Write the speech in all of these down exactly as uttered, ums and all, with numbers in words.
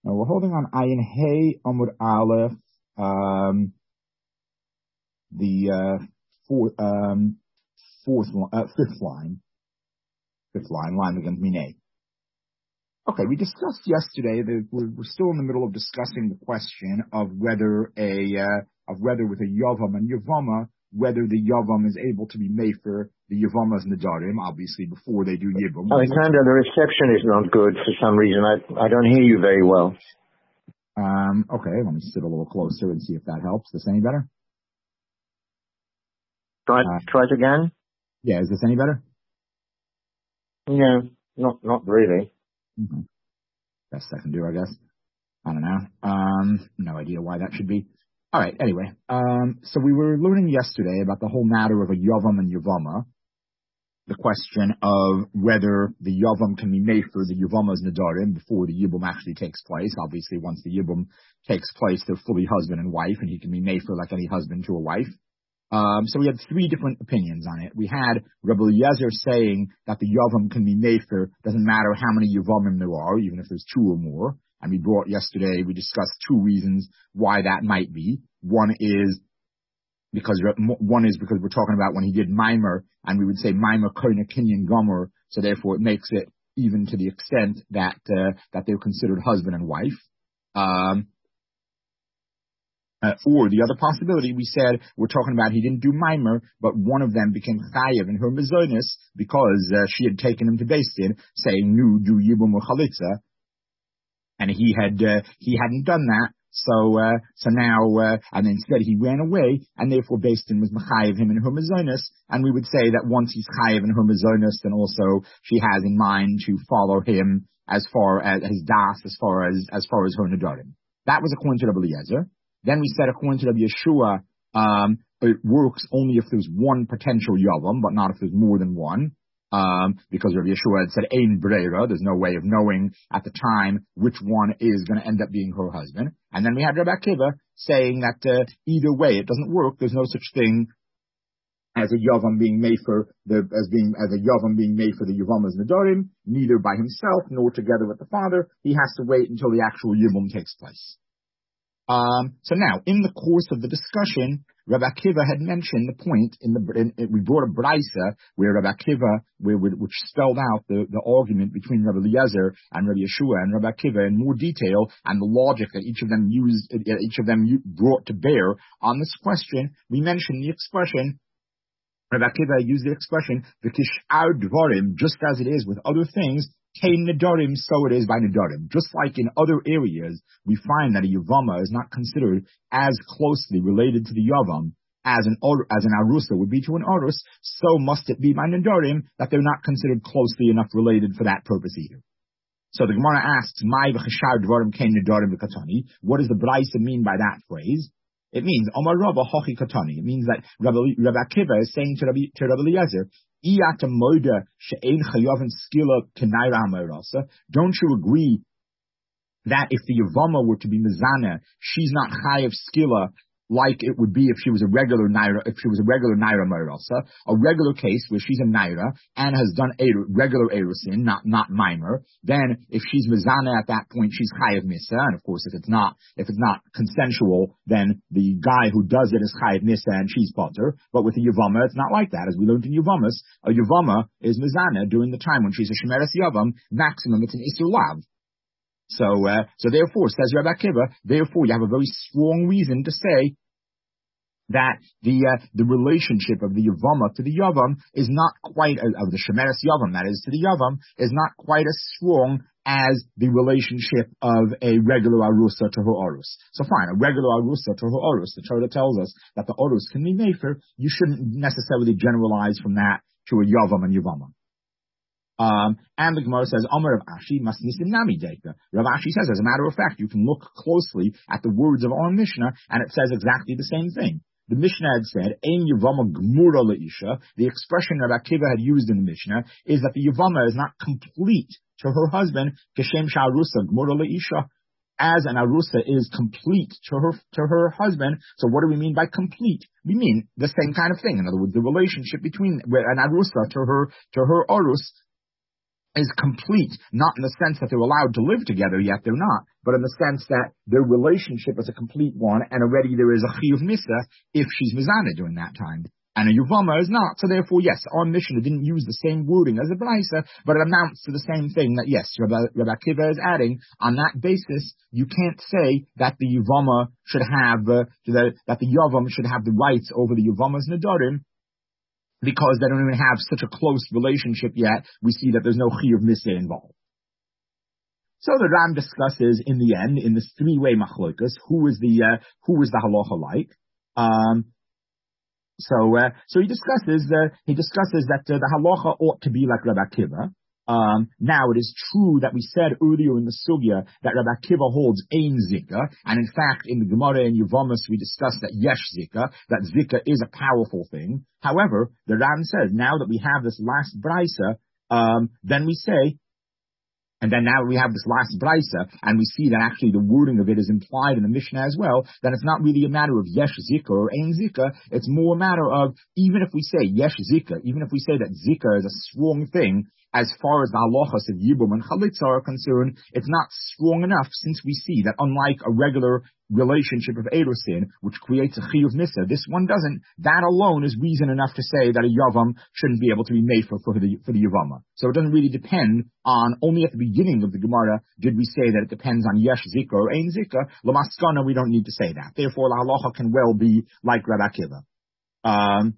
Now we're holding on Ayin Hey Amud Aleph, um, the uh, fourth, um, fourth, uh, fifth line, fifth line, line against Minay. Okay, we discussed yesterday that we're, we're still in the middle of discussing the question of whether a uh, of whether with a Yavam and Yavama, whether the Yavam is able to be made for the Yavamas and the Darim, obviously before they do Yibum. Alexander, the reception is not good for some reason. I I don't hear you very well. Um, okay, let me sit a little closer and see if that helps. Is this any better? Try Uh, try it again. Yeah, is this any better? Yeah, not not really. Mm-hmm. Best I can do, I guess. I don't know. Um, no idea why that should be. All right. Anyway, um, so we were learning yesterday about the whole matter of a Yavam and Yavama, the question of whether the Yavam can be made for the Yavamas Nadarim before the Yibum actually takes place. Obviously, once the Yibum takes place, they're fully husband and wife, and he can be made for like any husband to a wife. Um, so we had three different opinions on it. We had Rabbi Eliezer saying that the Yavam can be made for, doesn't matter how many Yavamim there are, even if there's two or more. And we brought yesterday, we discussed two reasons why that might be. One is because, one is because we're talking about when he did Mimer, and we would say Mimer, Koine, Kinyan, Gomer, so therefore it makes it even to the extent that, uh, that they're considered husband and wife. Um, Uh, or the other possibility, we said, we're talking about he didn't do mimer, but one of them became chayav in her mezonis because uh, she had taken him to Beis Din, saying, "Nu do yibum or chalitza," and he had uh, he hadn't done that. So uh, so now, uh, and instead he ran away, and therefore Beis Din was mechayav him in her mezonis. And we would say that once he's chayav in her mezonis, then also she has in mind to follow him as far as his das, as far as as far as her nedarim. That was according to Rabbi Eliezer. Then we said, according to Rabbi Yeshua, um, it works only if there's one potential Yavam, but not if there's more than one. Um, because Rabbi Yeshua had said, Ein Breira, there's no way of knowing at the time which one is going to end up being her husband. And then we had Rabbi Akiva saying that uh, either way, it doesn't work. There's no such thing as a Yavam being made for the, as being, as a Yavam being made for the Yavamas Nadarim, neither by himself nor together with the father. He has to wait until the actual Yibum takes place. Um, so now, in the course of the discussion, Rabbi Akiva had mentioned the point in the, in, in, we brought a Braisa where Rabbi Akiva, where, which spelled out the, the argument between Rabbi Eliezer and Rabbi Yeshua and Rabbi Akiva in more detail and the logic that each of them used, each of them brought to bear on this question. We mentioned the expression, Rabbi Akiva used the expression, v'kish'ar dvarim, just as it is with other things, Kain Nedarim, so it is by Nedarim. Just like in other areas, we find that a Yavama is not considered as closely related to the Yavam as an as an Arusa would be to an Arus, so must it be by Nedarim that they're not considered closely enough related for that purpose either. So the Gemara asks, Mai v'chashar dvarim kain Nedarim v'katani. What does the Braisa mean by that phrase? It means, Omar Rabba hochi katani. It means that Rabbi, Rabbi Akiva is saying to Rabbi, to Rabbi Eliezer, don't you agree that if the Yavama were to be Mizana, she's not chayav skila like it would be if she was a regular naira, if she was a regular naira mairasa, a regular case where she's a naira and has done a regular erusin, not not mimer. Then if she's mizana at that point, she's chayav misa, and of course if it's not if it's not consensual, then the guy who does it is chayav misa and she's potter. But with a yavama, it's not like that. As we learned in yavamas, a yavama is mizana during the time when she's a shemeres yavam. Maximum, it's an isur lav. So, uh, so therefore, says Rabbi Akiva, therefore you have a very strong reason to say that the uh, the relationship of the Yavama to the Yavam is not quite, uh, of the Shemeres Yavam, that is, to the Yavam, is not quite as strong as the relationship of a regular Arusa to her Orus. So fine, a regular Arusa to her Orus, the Torah tells us that the Orus can be Mefer, you shouldn't necessarily generalize from that to a Yavam and Yavama. Um, and the Gemara says, Amar Rav Ashi must nisim nami deika. Rav Ashi says, as a matter of fact, you can look closely at the words of our Mishnah, and it says exactly the same thing. The Mishnah had said, Ein Yavama Gmura Leisha. The expression Rav Akiva had used in the Mishnah is that the Yavama is not complete to her husband, Keshem Sha'arusa Gmura Leisha, as an Arusa is complete to her to her husband. So what do we mean by complete? We mean the same kind of thing. In other words, the relationship between an Arusa to her to her Arus is complete, not in the sense that they're allowed to live together yet, they're not, but in the sense that their relationship is a complete one, and already there is a chiyuv misa if she's mizana during that time. And a yuvama is not. So therefore, yes, our Mishnah didn't use the same wording as the Braisa, but it amounts to the same thing that, yes, Rabbi, Rabbi Akiva is adding. On that basis, you can't say that the yuvama should have, uh, that, that the yavam should have the rights over the yuvama's nedarim, because they don't even have such a close relationship yet. We see that there's no chiyuv misa involved. So the Ram discusses in the end, in this three-way machlokas, who is the, uh, who is the halacha like. Um, So, uh, so he discusses, uh, he discusses that uh, the halacha ought to be like Rabbi Akiva. Um, now it is true that we said earlier in the sugya that Rabbi Akiva holds ein zika, and in fact in the Gemara and Yevamis we discussed that yesh zika, that zika is a powerful thing. However, the Ram says now that we have this last brisa, um, then we say. And then now we have this last brisa, and we see that actually the wording of it is implied in the Mishnah as well, that it's not really a matter of yesh zika or ein zika, it's more a matter of, even if we say yesh zika, even if we say that zika is a strong thing, as far as the halachas of yibum and chalitza are concerned, it's not strong enough, since we see that unlike a regular relationship of erusin, which creates a chiyuv misa, this one doesn't. That alone is reason enough to say that a yavam shouldn't be able to be made for, for the for the yavama. So it doesn't really depend on, only at the beginning of the Gemara did we say that it depends on yesh zika or ein zika. Lamaskana, we don't need to say that. Therefore, the halacha can well be like Rabbi Akiva. Um,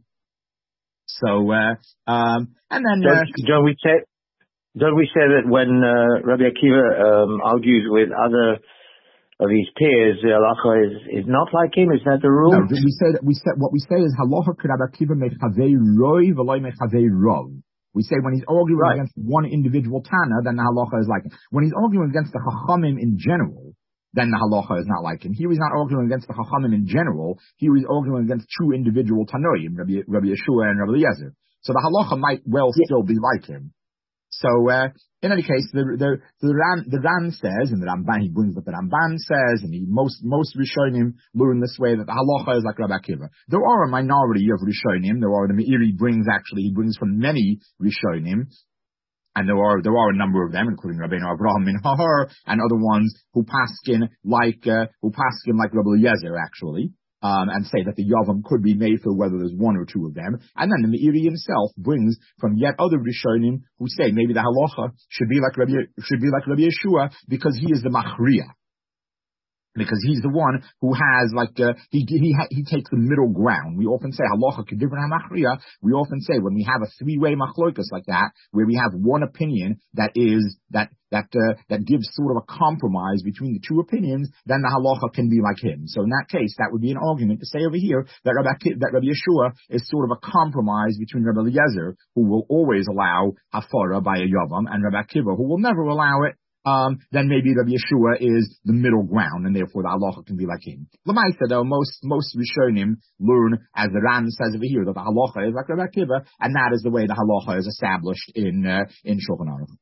so, uh, um, and then uh, don't, don't we say don't we say that when uh, Rabbi Akiva um, argues with other of his peers, the halacha is, is not like him? Is that the rule? No, we say that we say what we say is halacha could Rabbi Akiva mechavei roi v'loi mechavei rov. We say when he's arguing right. against one individual Tana, then the halacha is like him. When he's arguing against the Chachamim in general, then the halacha is not like him. Here he's not arguing against the Chachamim in general. Here he's arguing against two individual Tanoim, Rabbi, Rabbi Yeshua and Rabbi Eliezer. So the halacha might well yeah. still be like him. So, uh, in any case, the, the, the Ram, the Ram says, and the Ramban, he brings what the Ramban says, and he, most, most Rishonim learn this way that the halacha is like Rabbi Akiva. There are a minority of Rishonim. There are, the Meiri brings actually, he brings from many Rishonim. And there are, there are a number of them, including Rabbeinu Avraham min Hahar, and other ones who paskin like, uh, who paskin like Rabbi Eliezer actually. Um, and say that the Yavam could be made for whether there's one or two of them. And then the Meiri himself brings from yet other Rishonim who say maybe the halacha should be like Rabbi, should be like Rabbi Yeshua because he is the Machriya. Because he's the one who has like, uh, he, he, he takes the middle ground. We often say halacha kedivra hamachriya. We often say when we have a three-way machlokas like that, where we have one opinion that is, that, that, uh, that gives sort of a compromise between the two opinions, then the halacha can be like him. So in that case, that would be an argument to say over here that Rabbi, that Rabbi Yeshua is sort of a compromise between Rabbi Eliezer, who will always allow hafara by a yavam, and Rabbi Akiva, who will never allow it. Um, then maybe Rabbi Yeshua is the middle ground, and therefore the halacha can be like him. L'maisa, though, most, most Rishonim learn, as the Ran says over here, that the halacha is like Rabbi Akiva, and that is the way the halacha is established in, uh, in Shulchan Aruch.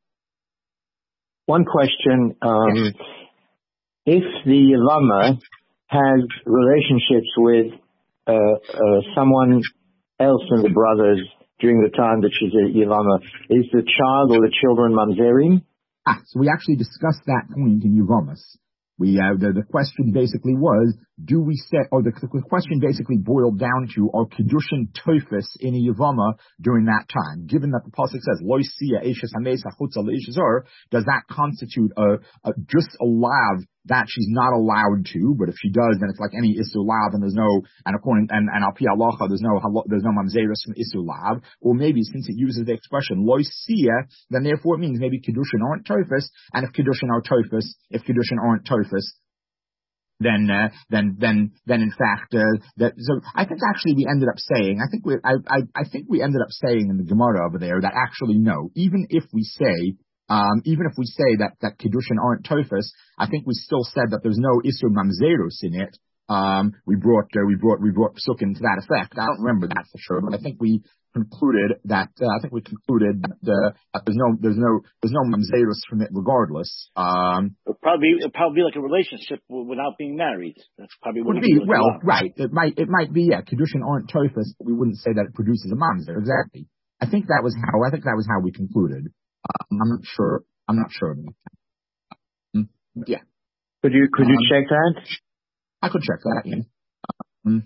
One question, um, yes. If the Yavama has relationships with, uh, uh, someone else in the brothers during the time that she's a Yavama, is the child or the children mamzerim? Ah, so we actually discussed that point in Yevamis. We, uh, the, the question basically was, do we set, or the, the question basically boiled down to, are Kiddushin Tofus in a Yevama during that time? Given that the Pasuk says, Lo siya eishes hamesa chutza leishazor, does that constitute a, a, just a lav that she's not allowed to, but if she does, then it's like any Isu lav, and there's no, and according, and, and al pi halacha, there's no, there's no mamzeris from Isu lav, or maybe since it uses the expression Lo siya, then therefore it means maybe Kiddushin aren't Tofus, and if Kiddushin are Tofus, if Kiddushin aren't Tofus, then, uh, then, then, then in fact, uh, that, so I think actually we ended up saying, I think we, I, I, I think we ended up saying in the Gemara over there that actually no, even if we say, um, even if we say that, that Kiddushin aren't Tofus, I think we still said that there's no Isur Mamzerus in it. Um, we brought, uh, we brought, we brought Psukim to that effect. I don't remember that for sure, but I think we concluded that, uh, I think we concluded that, uh, that there's no, there's no, there's no Mamzerus from it regardless. Um, it'll probably, it'll probably be like a relationship without being married. That's probably what would be, well, right. It might, it might be, yeah, Kiddushin aren't Tofus, but we wouldn't say that it produces a Mamzer. Exactly. I think that was how, I think that was how we concluded. Um, I'm not sure. I'm not sure. Um, yeah. Could you could you um, check that? I could check that. Yeah. Um,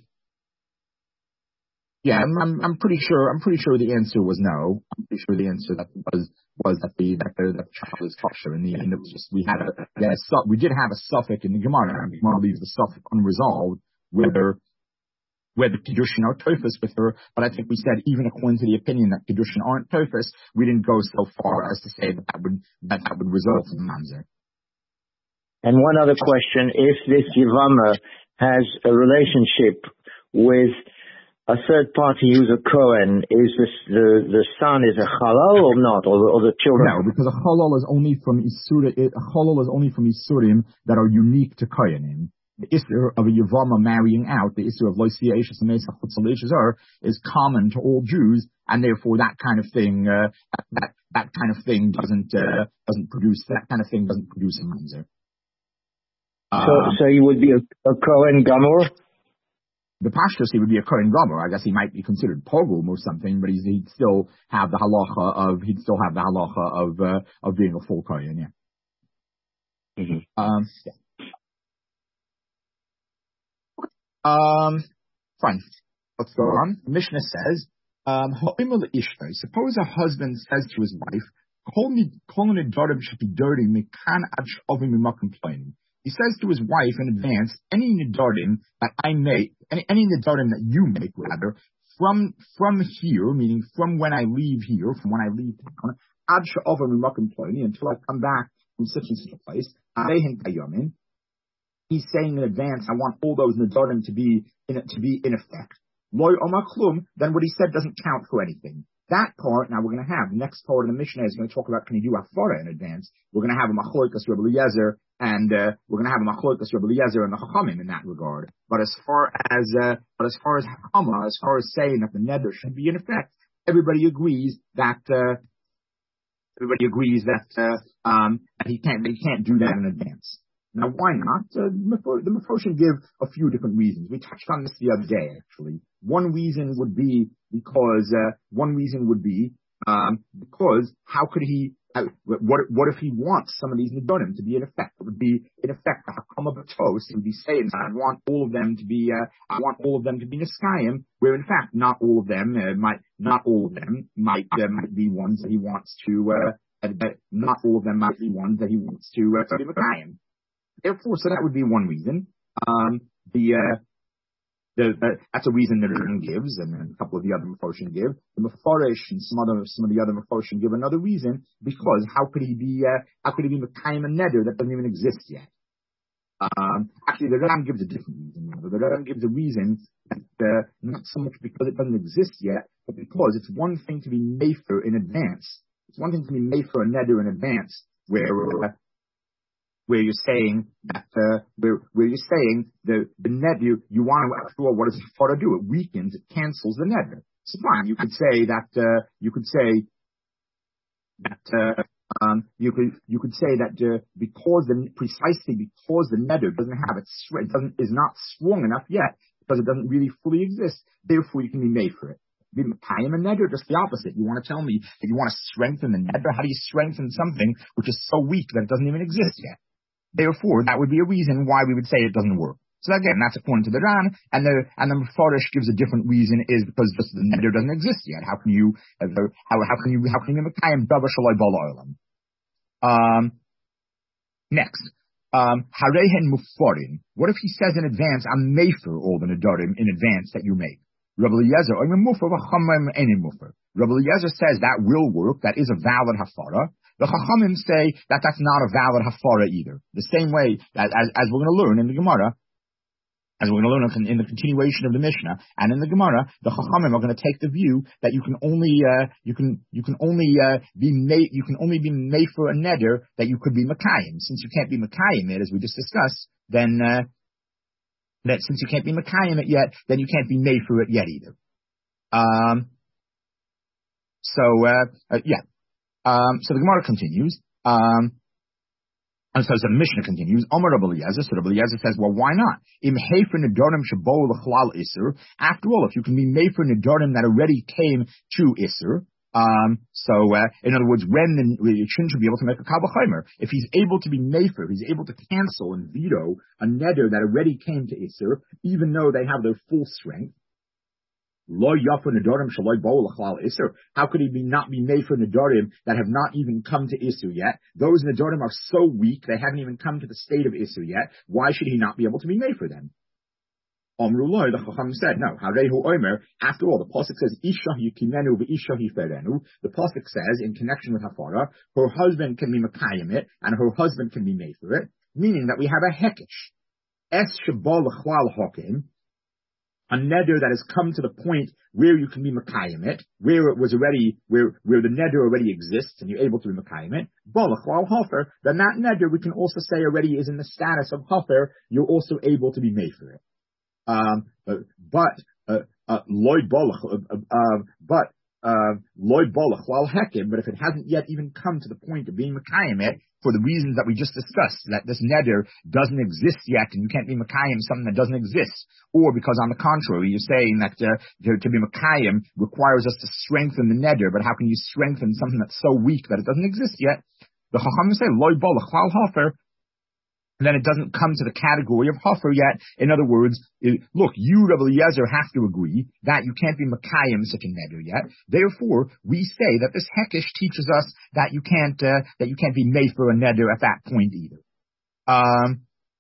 yeah, I'm, I'm I'm pretty sure. I'm pretty sure the answer was no. I'm pretty sure the answer that was was that the that the that the child is kosher. In the end, it was just we had a we, had a, we did have a suffix in the Gemara. And the Gemara leaves the suffix unresolved whether whether Kiddushin are Tofus with her, but I think we said even according to the opinion that Kiddushin aren't Tofus, we didn't go so far as to say that that would, that, that would result in Mamzer. And one other question, if this Yivama has a relationship with a third party who's a Kohen, is this, the, the son is a Halal or not, or the, or the children? No, because a Halal is only from Isura, a Halal is only from Isurim that are unique to Kohenim. The issue of a Yavama marrying out, the issue of Loisia Eishes and Mesa Chutzal Eishes is common to all Jews, and therefore that kind of thing, uh, that, that kind of thing doesn't, uh, doesn't produce, that kind of thing doesn't produce a Mamzer. Um, so, so he would be a, a Kohen Gamor? The Pashtus, he would be a Kohen Gamor. I guess he might be considered Pogum or something, but he's, he'd still have the halacha of, he'd still have the halacha of, uh, of being a full Kohen, yeah. Mm-hmm. Um, yeah. Um, fine. Let's go on. The Mishnah says, um, suppose a husband says to his wife, he says to his wife in advance, any nidarim that I make, any, any nidarim that you make, rather, from, from here, meaning from when I leave here, from when I leave town, until I come back from such and such a place, he's saying in advance, I want all those nidarim to be in to be in effect. Loy omaklum, then what he said doesn't count for anything. That part, now we're going to have, the next part of the Mishnah is going to talk about can you do hafara in advance. We're going to have a machlokas Rebbe Eliezer, and uh, we're going to have a machlokas Rebbe Eliezer and the Chachamim in that regard. But as far as, uh, but as far as Hakama, as far as saying that the neder should be in effect, everybody agrees that, uh, everybody agrees that, uh, um, that he can't, that he can't do that in advance. Now, why not? Uh, the Mefoshim give a few different reasons. We touched on this the other day, actually. One reason would be because, uh, one reason would be, um, because how could he, uh, what, what if he wants some of these nidarim to be in effect? It would be, in effect, a hakama b'tos. It would be saying, I want all of them to be, uh, I want all of them to be niskayim, where in fact, not all of them, uh, might, not all of them might, uh, might be ones that he wants to, uh, uh, not all of them might be ones that he wants to, uh, to be niskayim. Therefore, so that would be one reason. Um, the, uh, the, the, that's a reason that Aaron gives, and a couple of the other Mefoshim give. The Mefarish and some other, some of the other Mefoshim give another reason, because how could he be, uh, how could he be Mekayim and Neder that doesn't even exist yet? Um, actually, the Ram gives a different reason. The Ram gives a reason that, uh, not so much because it doesn't exist yet, but because it's one thing to be Mefer in advance. It's one thing to be Mefer and Neder in advance, where, uh, where you're saying that, uh, where, where you're saying the, the neder, you want to, after all, what does Hafara do? It weakens, it cancels the neder. So fine, you could say that, uh, you could say that, uh, um, you could, you could say that, uh, because the, precisely because the neder doesn't have its, it doesn't, is not strong enough yet, because it doesn't really fully exist, therefore you can be made for it. Be Mekayim and neder, just the opposite. You want to tell me that you want to strengthen the neder? How do you strengthen something which is so weak that it doesn't even exist yet? Therefore, that would be a reason why we would say it doesn't work. So again, that's according to the Ran, and the and the Mefarish gives a different reason is because just the neder doesn't exist yet. How can you uh, how how can you how can you Mekayim davar shaloi bala olam? Um, next, um, harehen mufarin. What if he says in advance, I'm mefer all the nedarim in advance that you make? Rabbi Eliezer, I'm a mufer v'chamim any mufer. Rabbi Eliezer says that will work. That is a valid hafara. The Chachamim say that that's not a valid hafara either. The same way that, as, as we're going to learn in the Gemara, as we're going to learn in the continuation of the Mishnah and in the Gemara, the Chachamim are going to take the view that you can only, uh, you can, you can only, uh, be made, you can only be made for a neder that you could be Mekayim. Since you can't be Mekayim it, as we just discussed, then, uh, that since you can't be Mekayim it yet, then you can't be made for it yet either. Um, so, uh, uh yeah. Um, so the Gemara continues, um, and so, so the Mishnah continues, Omer Rabbi Eliezer, so Rabbi Eliezer says, well, why not? Im hefer nedarim shabo l'chlal iser. After all, if you can be made for nedarim that already came to iser, Um, so, uh, in other words, when the, the Chin should be able to make a Kal V'chomer. If he's able to be mefer, he's able to cancel and veto a neder that already came to Isser, even though they have their full strength. Lo yafu nedarim shaloi bo'u l'chlal Isser. How could he be not be mefer nedarim that have not even come to Isser yet? Those nedarim are so weak, they haven't even come to the state of Isser yet. Why should he not be able to be mefer them? Amrullah, the Chacham said, no, Harehu Omer, after all, the Pasuk says, Isha yikimenu v'isha yiferenu. The Pasuk says, in connection with Hafara, her husband can be Makayim it, and her husband can be made for it, meaning that we have a Hekesh. Es Shabal L'chwal Hokim, a neder that has come to the point where you can be Makayim it, where it was already, where, where the neder already exists, and you're able to be Makayim it, Balachwal Hofer, then that neder we can also say already is in the status of Hofer, you're also able to be made for it. Um, uh, but, uh, uh, loy bolach, uh, uh, but, uh, loy bolach, while hekim, but if it hasn't yet even come to the point of being Makayim it, for the reasons that we just discussed, that this neder doesn't exist yet, and you can't be Makayim something that doesn't exist, or because on the contrary, you're saying that, uh, to, to be Makayim requires us to strengthen the neder, but how can you strengthen something that's so weak that it doesn't exist yet? The Chacham say, loy bolach, while hofer, then it doesn't come to the category of Hofer yet. In other words, it, look, you, Rabbi Eliezer, have to agree that you can't be Makayim such a neder yet. Therefore, we say that this Hekesh teaches us that you can't, uh, that you can't be made for a neder at that point either. Um,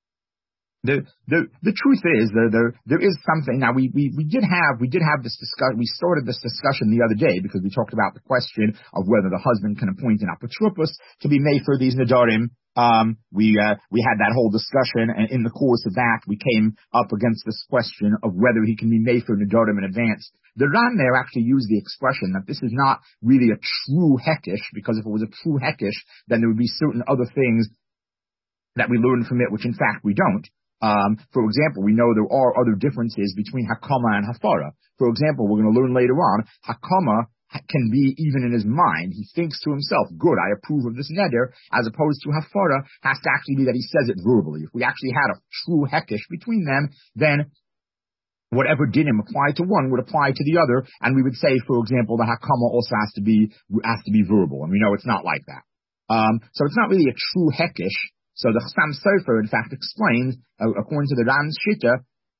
the, the, the truth is, there, there, there is something, now we, we, we did have, we did have this discussion, we started this discussion the other day because we talked about the question of whether the husband can appoint an apotropos to be made for these nedarim. Um, we, uh, we had that whole discussion, and in the course of that, we came up against this question of whether he can be made for nedarim in advance. The Ran there actually used the expression that this is not really a true Hekesh, because if it was a true Hekesh, then there would be certain other things that we learn from it, which in fact we don't. Um, for example, we know there are other differences between Hakama and Hafara. For example, we're going to learn later on, Hakama can be even in his mind. He thinks to himself, good, I approve of this neder, as opposed to Hafara has to actually be that he says it verbally. If we actually had a true Hekesh between them, then whatever dinim apply to one would apply to the other, and we would say, for example, the Hakama also has to be, has to be verbal, and we know it's not like that. Um, so it's not really a true Hekesh. So the Chassam Sofer, in fact, explains, uh, according to the Ram's Shita,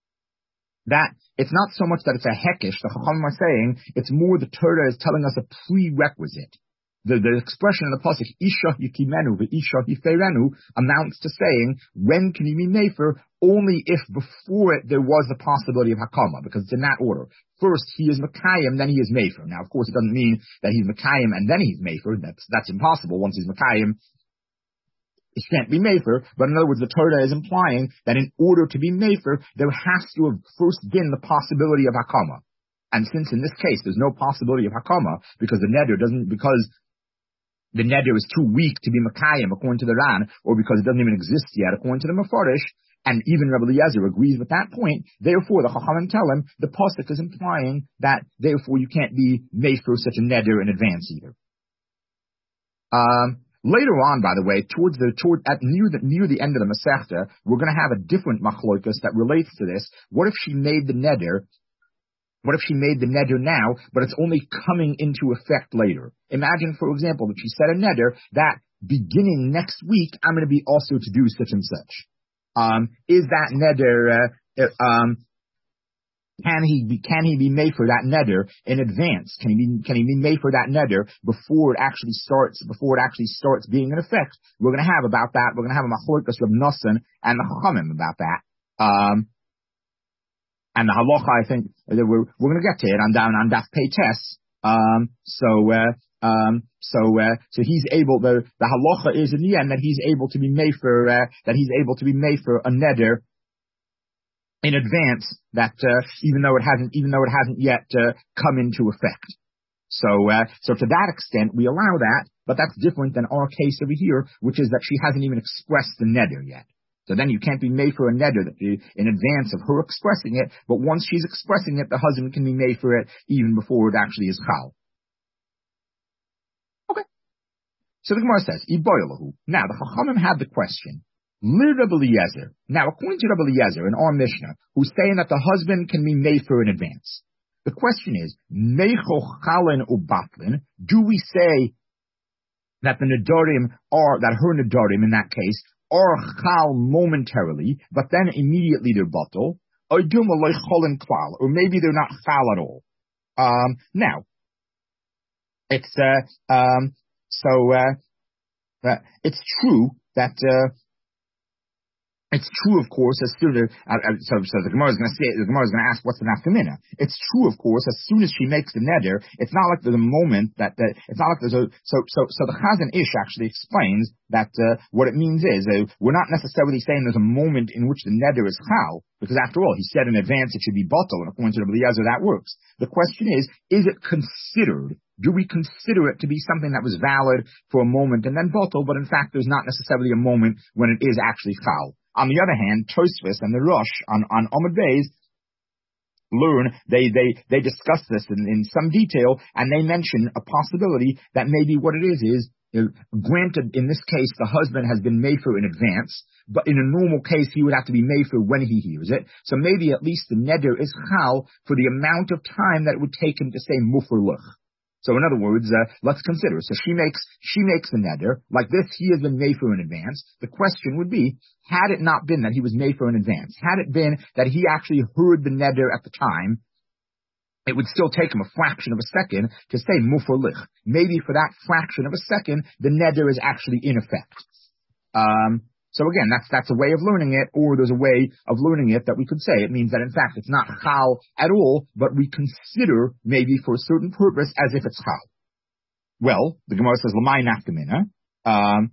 that it's not so much that it's a Hekesh, the Chacham are saying, it's more the Torah is telling us a prerequisite. The, the expression in the Pasuk, Isha yikimenu v'Isha yiferenu, amounts to saying, when can you be mefer? Only if before it there was the possibility of Hakama, because it's in that order. First, he is Makayim, then he is mefer. Now, of course, it doesn't mean that he's Makayim and then he's mefer. That's, that's impossible. Once he's Makayim, it can't be mefer, but in other words, the Torah is implying that in order to be mefer, there has to have first been the possibility of Hakama. And since in this case there's no possibility of Hakama, because the neder doesn't, because the neder is too weak to be Makayim according to the Ran, or because it doesn't even exist yet according to the Mefarish, and even Rabbi Eliezer agrees with that point, therefore the Chachamim tell him, the Pasuk is implying that therefore you can't be mefer such a neder in advance either. Um, Later on, by the way, towards the toward at near the near the end of the Masechta, we're going to have a different machlokas that relates to this. What if she made the neder? What if she made the neder now, but it's only coming into effect later? Imagine, for example, that she said a neder that beginning next week I'm going to be also to do such and such. Um, is that neder? Uh, um, Can he be, can he be made for that neder in advance? Can he be, can he be made for that neder before it actually starts, before it actually starts being in effect? We're going to have about that, we're going to have a machlokes of Nosson and the Chachamim about that. Um, and the halacha, I think, we're, we're going to get to it on down on Daf Peites. Um, so, uh, um, so, uh, so he's able, the, the halacha is in the end that he's able to be made for, uh, that he's able to be made for a neder in advance, that uh, even though it hasn't, even though it hasn't yet uh, come into effect. So, uh, so to that extent, we allow that, but that's different than our case over here, which is that she hasn't even expressed the neder yet. So then you can't be made for a neder that the, in advance of her expressing it, but once she's expressing it, the husband can be made for it even before it actually is chal. Okay. So the Gemara says, Iboyalahu. Now the Chachamim had the question. Rabbi Eliezer. Now, according to Rabbi Eliezer in our Mishnah, who's saying that the husband can be made for in advance. The question is, Mecho Chalen Ubatlin, do we say that the Nedarim are, that her Nedarim in that case, are Chal momentarily, but then immediately they're Batal, or or maybe they're not Chal at all? Um, now, it's, uh, um, so, uh, uh, it's true that, uh, It's true, of course, as soon as, uh, uh, so, so the Gemara is going to say, the Gemara is going to ask, what's the nafkamina? It's true, of course, as soon as she makes the neder, it's not like there's a moment that, that it's not like there's a, so, so, so the Chazan Ish actually explains that, uh, what it means is, uh, we're not necessarily saying there's a moment in which the neder is chal, because after all, he said in advance it should be batal, and according to the Eliezer, that works. The question is, is it considered? Do we consider it to be something that was valid for a moment and then batal, but in fact there's not necessarily a moment when it is actually chal? On the other hand, Tosfos and the Rosh on, on Amud Beis learn, they, they, they discuss this in, in some detail, and they mention a possibility that maybe what it is is, uh, granted, in this case, the husband has been mefer in advance, but in a normal case, he would have to be mefer when he hears it. So maybe at least the neder is chal for the amount of time that it would take him to say mufer luch. So in other words, uh, let's consider. So she makes, she makes the neder. Like this, he has been mefer in advance. The question would be, had it not been that he was mefer in advance, had it been that he actually heard the neder at the time, it would still take him a fraction of a second to say mufer lich. Maybe for that fraction of a second, the neder is actually in effect. Um, So again, that's, that's a way of learning it, or there's a way of learning it that we could say. It means that in fact it's not chal at all, but we consider maybe for a certain purpose as if it's chal. Well, the Gemara says, L'mai nafkamina. Um,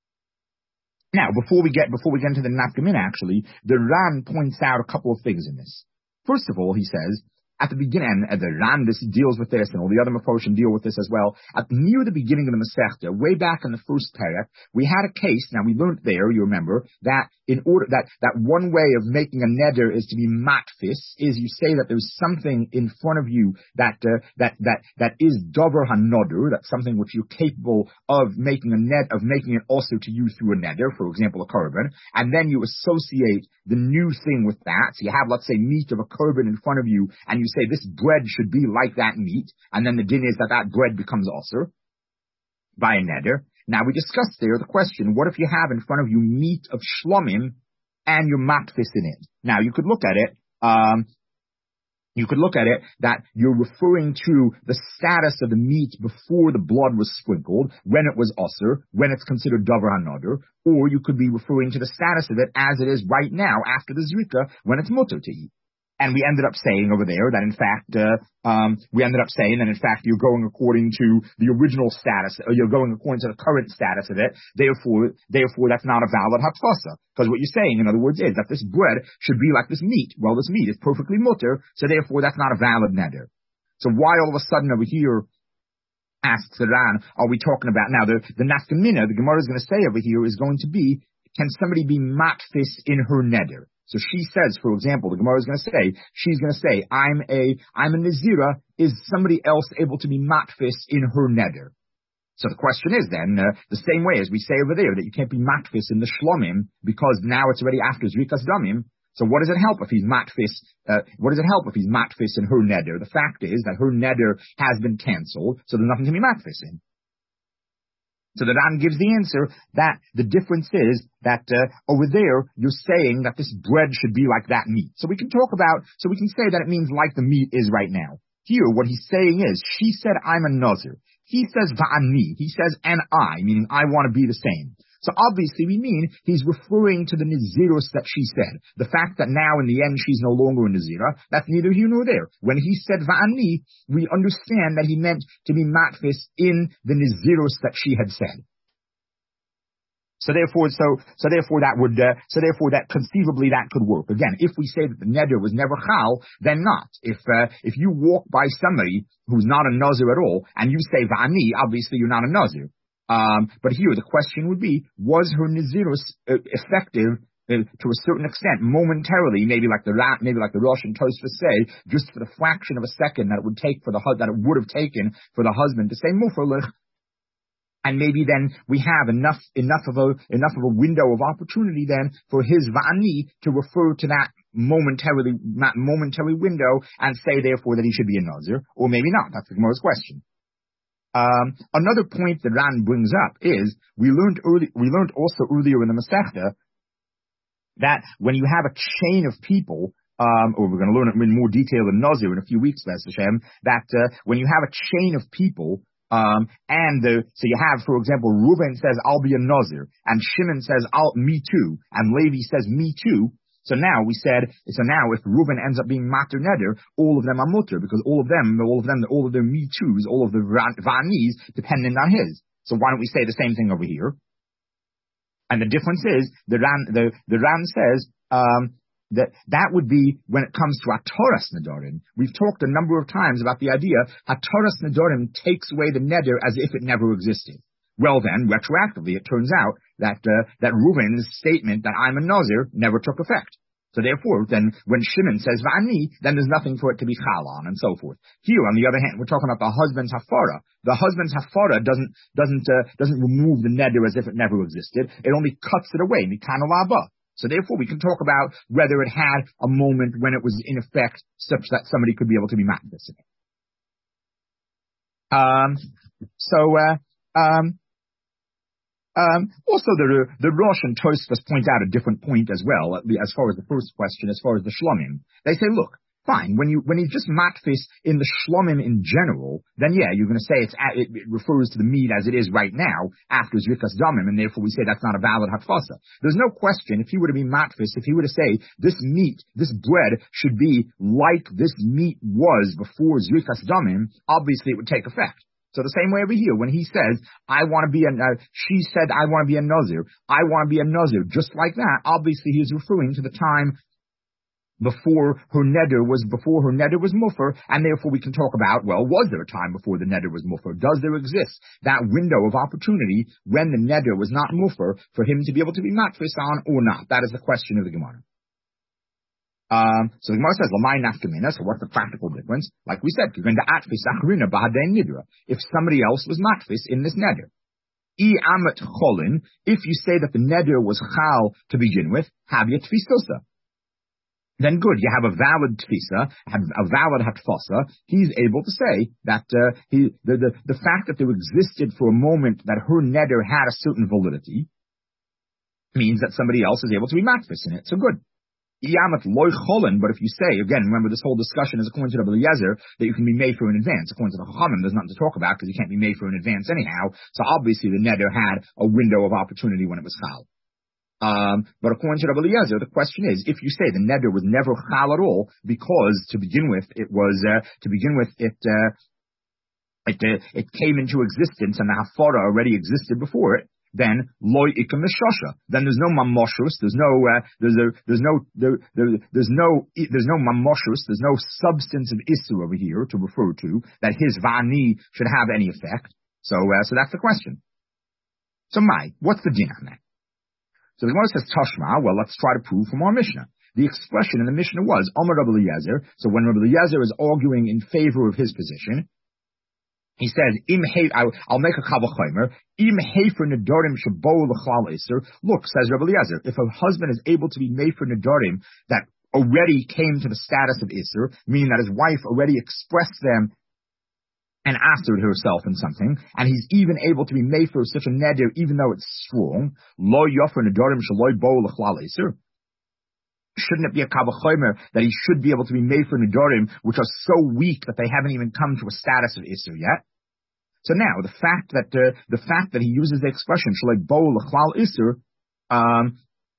now, before we get, before we get into the nafkamina actually, the Ran points out a couple of things in this. First of all, he says, at the beginning, and the Ran this deals with this, and all the other Mefarshim deal with this as well. At near the beginning of the Masechta, way back in the first parak, we had a case. Now we learned there, you remember, that in order that that one way of making a neder is to be matfis, is you say that there's something in front of you that uh, that that that is davar hanoder, that's something which you're capable of making a net of making it also to you through a neder, for example, a korban, and then you associate the new thing with that. So you have, let's say, meat of a korban in front of you, and you say this bread should be like that meat, and then the din is that that bread becomes also by a neder. Now we discussed there the question, what if you have in front of you meat of shlomim and you're matfis in it? Now you could look at it, um, you could look at it that you're referring to the status of the meat before the blood was sprinkled, when it was usher, when it's considered davar hanoder, or you could be referring to the status of it as it is right now after the zrika, when it's mutter to eat. And we ended up saying over there that in fact, uh, um, we ended up saying that in fact you're going according to the original status, or you're going according to the current status of it. Therefore, therefore that's not a valid hatfasa. Because what you're saying, in other words, is that this bread should be like this meat. Well, this meat is perfectly mutter, so therefore that's not a valid neder. So why all of a sudden over here, asks the Ran, are we talking about now the, the nafkamina, the Gemara is going to say over here is going to be, can somebody be matfis in her neder? So she says, for example, the Gemara is going to say, she's going to say, I'm a, I'm a Nazira, is somebody else able to be matfis in her neder? So the question is then, uh, the same way as we say over there, that you can't be matfis in the shlomim, because now it's already after Zrikas Damim. So what does it help if he's matfis, uh, what does it help if he's matfis in her neder? The fact is that her neder has been cancelled, so there's nothing to be matfis in. So the Ran gives the answer that the difference is that uh, over there you're saying that this bread should be like that meat. So we can talk about, so we can say that it means like the meat is right now. Here, what he's saying is, she said, I'm a nazir. He says, va'ani. He says, and I, meaning I want to be the same. So obviously we mean he's referring to the Nazirus that she said. The fact that now in the end she's no longer a Nazira, that's neither here nor there. When he said Va'ani, we understand that he meant to be matfis in the Nazirus that she had said. So therefore, so, so therefore that would, uh, so therefore that conceivably that could work. Again, if we say that the neder was never chal, then not. If, uh, if you walk by somebody who's not a nazir at all, and you say Va'ani, obviously you're not a nazir. Um, but here the question would be, was her nazirus uh, effective uh, to a certain extent, momentarily, maybe like the rat, maybe like the Rosh and Tosfos say, just for the fraction of a second that it would take for the that it would have taken for the husband to say mufarlich, and maybe then we have enough enough of a enough of a window of opportunity then for his va'ani to refer to that momentarily, not momentary window and say therefore that he should be a Nazir, or maybe not. That's the Gemara's question. Um, another point that Ran brings up is we learned early, we learned also earlier in the Masechta that when you have a chain of people, um, or we're going to learn it in more detail in Nazir in a few weeks, B'ez Hashem, that uh, when you have a chain of people, um, and the, so you have, for example, Reuven says, I'll be a Nazir, and Shimon says, I'll, me too, and Levi says, me too. So now we said, so now if Reuven ends up being mater neder, all of them are mutter, because all of them, all of them, all of their me toos, all of the vanis, dependent on his. So why don't we say the same thing over here? And the difference is, the Ran, the, the Ran says, um, that that would be when it comes to Hatoras Nedarim. We've talked a number of times about the idea, Hatoras Nedarim takes away the neder as if it never existed. Well then, retroactively, it turns out that, uh, that Reuven's statement that I'm a Nazir never took effect. So therefore, then, when Shimon says Va'ani, then there's nothing for it to be chal on, and so forth. Here, on the other hand, we're talking about the husband's hafara. The husband's hafara doesn't, doesn't, uh, doesn't remove the neder as if it never existed. It only cuts it away, mikana laba. So therefore, we can talk about whether it had a moment when it was in effect such that somebody could be able to be matnus in it. Um, so, uh, um, Um, also, the the Rosh and Tosfos point out a different point as well, as far as the first question, as far as the Shlomim. They say, look, fine, when you when you just matfis in the Shlomim in general, then yeah, you're going to say it's it, it refers to the meat as it is right now after Zrikas Damim, and therefore we say that's not a valid hatfasa. There's no question if he were to be matfis, if he were to say this meat, this bread should be like this meat was before Zrikas Damim, obviously it would take effect. So the same way over here, when he says, I want to be a, uh, she said, I want to be a Nazir, I want to be a Nazir, just like that, obviously he is referring to the time before her neder was, before her neder was muffer, and therefore we can talk about, well, was there a time before the neder was muffer? Does there exist that window of opportunity when the neder was not muffer for him to be able to be matfis on or not? That is the question of the Gemara. Um, so the Gemara says, "Lamai nafkamina." So what's the practical difference? Like we said, you're going to atfis achrina b'hadei nidra. If somebody else was matfis in this neder, I amet cholin. If you say that the neder was chal to begin with, have you tfisosa? Then good, you have a valid tfisa, a valid hatfasa. He's able to say that uh, he the, the the fact that there existed for a moment that her neder had a certain validity means that somebody else is able to be matfis in it. So good. Yamat loy cholin, but if you say, again, remember this whole discussion is according to Rabbi Eliezer, that you can be made for in advance. According to the Chachamim, there's nothing to talk about because you can't be made for in advance anyhow. So obviously the neder had a window of opportunity when it was chal. Um, but according to Rabbi Eliezer, the question is, if you say the neder was never chal at all, because to begin with, it was, uh, to begin with, it, uh, it, uh, it came into existence and the hafara already existed before it, then loy ikam mishasha. Then there's no mamoshus. There's no uh, there's a, there's no there, there, there's no there's no mamoshus. There's no substance of issur over here to refer to that his vani should have any effect. So uh, so that's the question. So my what's the din on that? So the Gemara says Tashma. Well, let's try to prove from our Mishnah. The expression in the Mishnah was Amar Rabbi Eliezer. So when Rabbi Eliezer is arguing in favor of his position, he says, "Im he, I'll make a kavachomer. Im hefer nedarim shabo l'chal iser." Look, says Rabbi Eliezer, if a husband is able to be made for nedarim that already came to the status of iser, meaning that his wife already expressed them and answered herself in something, and he's even able to be made for such a neder, even though it's strong, lo yofer nedarim shaloy bo l'chal iser. Shouldn't it be a kavachomer that he should be able to be made for nedarim which are so weak that they haven't even come to a status of iser yet? So now, the fact that uh, the fact that he uses the expression "shalei bo l'chlal iser," um,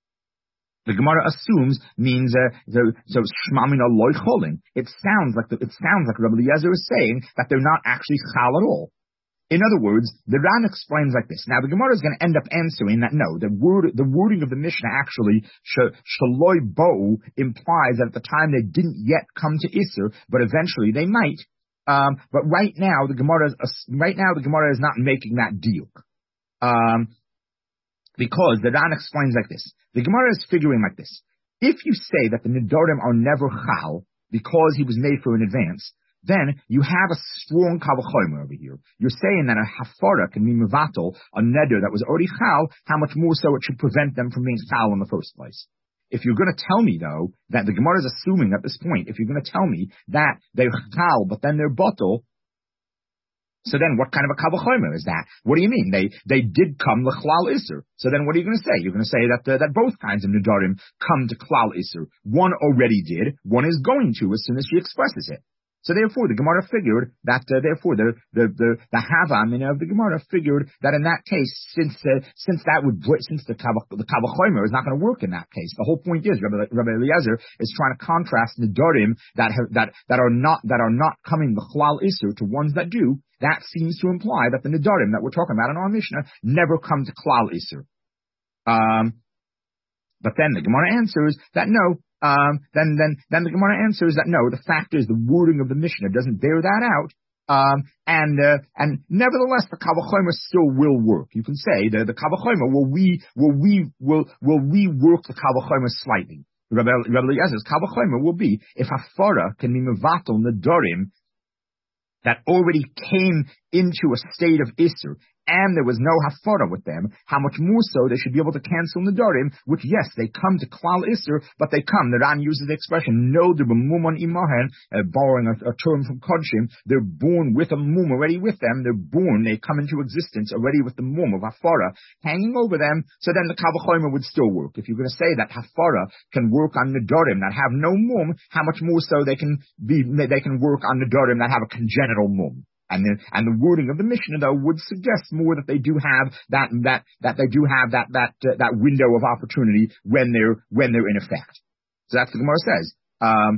the Gemara assumes means uh, the, so shmamina loy cholin. It sounds like the, it sounds like Rabbi Eliezer is saying that they're not actually chal at all. In other words, the Ran explains like this. Now, the Gemara is going to end up answering that no, the word the wording of the Mishnah actually shaloi bo implies that at the time they didn't yet come to iser, but eventually they might. Um, but right now, the Gemara is, uh, right now, the Gemara is not making that deal. Um, because the Ran explains like this. The Gemara is figuring like this. If you say that the Nedarim are never chal because he was made for in advance, then you have a strong kavachomer over here. You're saying that a hafara can be mevatel, a neder that was already chal, how much more so it should prevent them from being chal in the first place. if you're going to tell me though that the Gemara is assuming at this point, if you're going to tell me that they're chal but then they're bottle, so then what kind of a kavachomer is that? What do you mean? They they did come l'chlal iser. So then what are you going to say? You're going to say that uh, that both kinds of nedarim come to klal iser. One already did. One is going to as soon as she expresses it. So therefore, the Gemara figured that, uh, therefore, the, the, the, the Hava, I mean, of the Gemara figured that in that case, since, uh, since that would, since the Kavach, the Kavachomer is not going to work in that case. The whole point is, Rabbi, Rabbi Eliezer is trying to contrast Nedarim that have, that, that are not, that are not coming the Chlal Isser to ones that do. That seems to imply that the Nedarim that we're talking about in our Mishnah never come to Chlal Isser. Um, but then the Gemara answers that no, Um, then, then, then the Gemara answers that no, the fact is the wording of the Mishnah doesn't bear that out. Um, and, uh, and nevertheless, the Kavachomer still will work. You can say the, the Kavachomer will we, will we, will, will rework the Kavachomer slightly. Rabbi, Rabbi Eliezer's Kavachomer will be if Hafara can be mevatel nedarim that already came into a state of Isser, and there was no hafara with them, how much more so they should be able to cancel nedarim, which yes, they come to klal isser, but they come. The Ran uses the expression no de b'muman imahen, uh, borrowing a, a term from Kodshim. They're born with a mum already with them. They're born, they come into existence already with the mum of hafara hanging over them. So then the kavachomer would still work. If you're going to say that hafara can work on nedarim that have no mum, how much more so they can be they can work on nedarim that have a congenital mum. And the, and the wording of the Mishnah, though, would suggest more that they do have that, that, that they do have that, that, uh, that window of opportunity when they're, when they're in effect. So that's what the Gemara says. Um,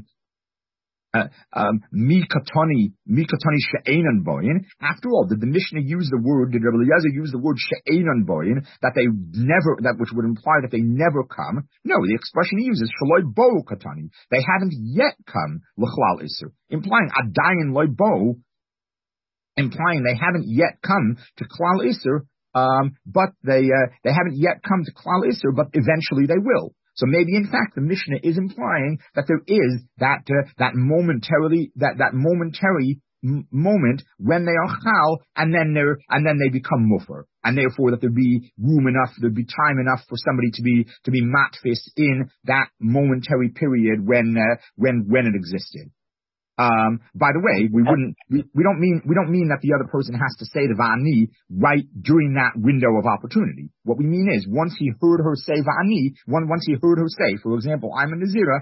uh, um, mi katoni, mi katoni she'enan boyin. After all, did the Mishnah use the word, did Rabbi Eliezer use the word she'enan boyin, that they never, that which would imply that they never come? No, the expression he uses, shaloi bo katoni. They haven't yet come, l'chlal iser, implying adayin loy bo, implying they haven't yet come to Klal Isser, um, but they uh, they haven't yet come to Klal Isser, but eventually they will. So maybe in fact the Mishnah is implying that there is that uh, that momentarily that that momentary m- moment when they are chal and then they and then they become mufer, and therefore that there be room enough, there be time enough for somebody to be to be matfis in that momentary period when uh, when when it existed. Um, by the way, we wouldn't, we, we don't mean, we don't mean that the other person has to say the Va'ani right during that window of opportunity. What we mean is, once he heard her say Va'ani, one, once he heard her say, for example, I'm a Nazira,